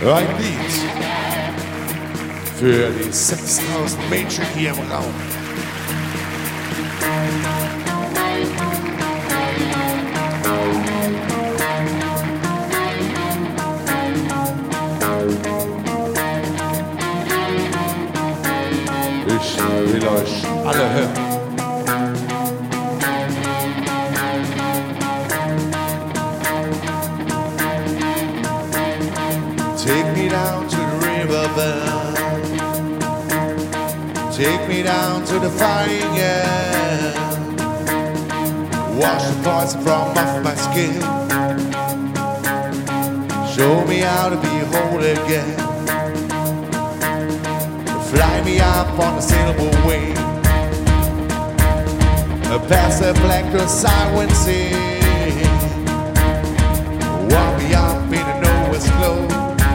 Ein Lied für die 6000 Menschen hier im Raum. Ich will euch alle hören. Take me down to the riverbed. Take me down to the fighting end. Wash the poison from off my skin. Show me how to be whole again. Fly me up on a silver wing. Past the black siren sea. Walk me up in the nowhere's glow.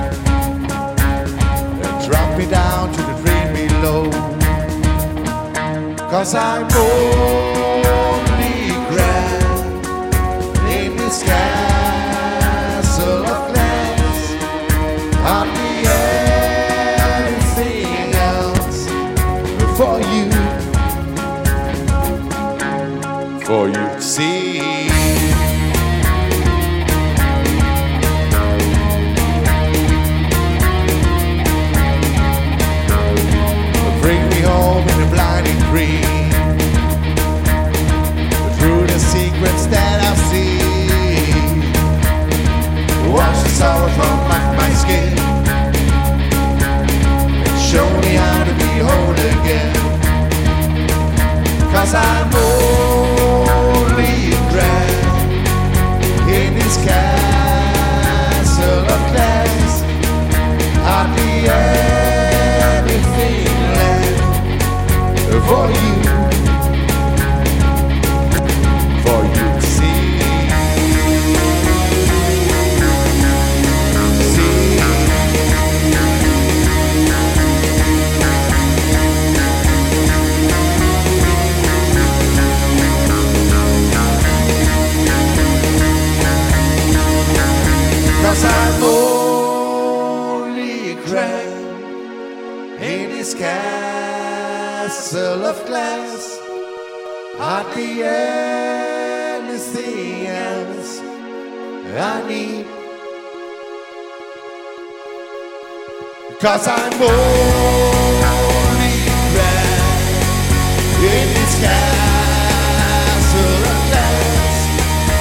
Drop me down to the dream below. 'Cause I'm only grand in this castle of glass. I'll be anything else for you to see. Bring me home in the blinding green, through the secrets that I see. Wash the sorrow from my skin, and show me how to be whole again. 'Cause I'm only grand in this castle of glass. I'll be anything for you to see. Cause I'm only grand in this castle of glass. Hardly anything else I need. 'Cause I'm only grand in this castle of glass.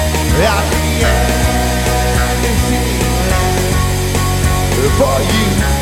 Hardly anything else for you.